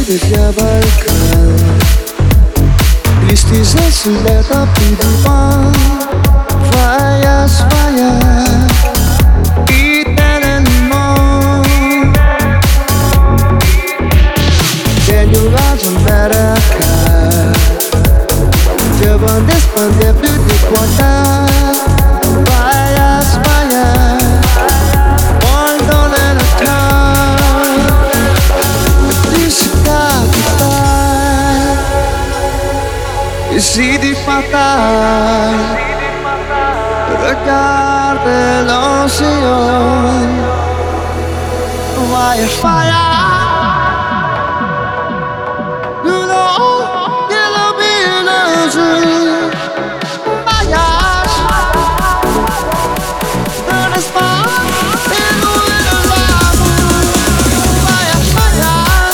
Jabal Tristes esse leta piduan Vaias, vaias E telenmon Tenho razo meraca Jaban despande plus de quanta Vaias, vaias One dollar at a time This capital Ici du fatal Regarde l'océan Vaya fire You know, you'll be in a dream Vaya Don't spark in the winter Vaya fire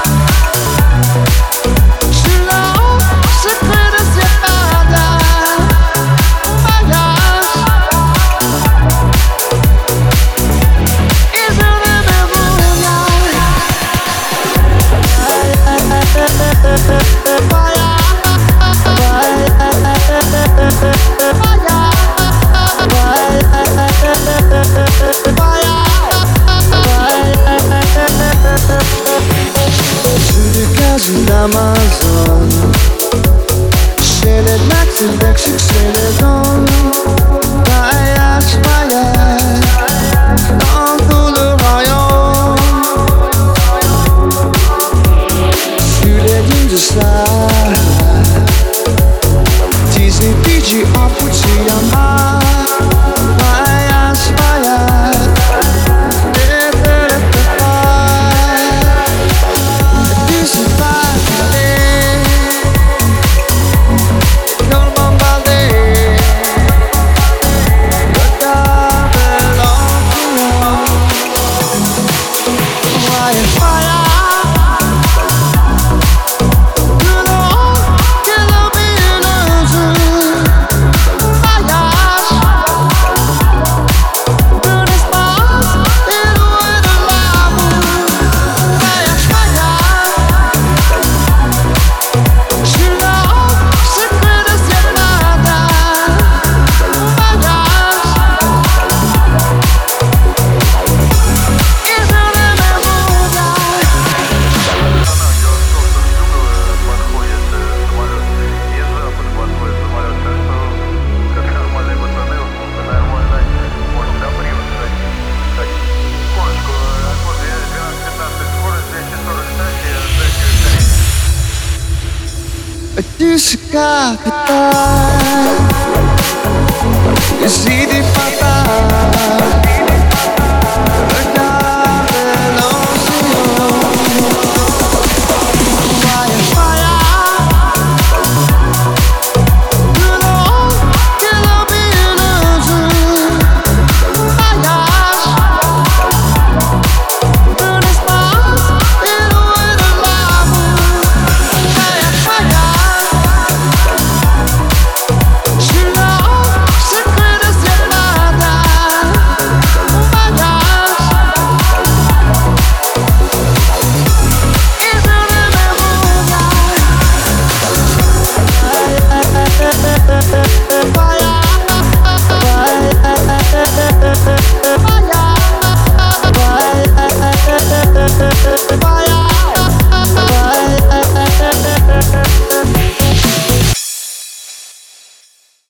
Je l'en secret de ses paroles Vaya Et je ne me voyais Sur les cases d'Amazon Chez les Max et Mexique, chez les zones Voyage, voyage Dans tout le royaume Sur les lignes de Sahara Disney, Fiji, en Fujiyama Voyage, voyage Tu seras que t'as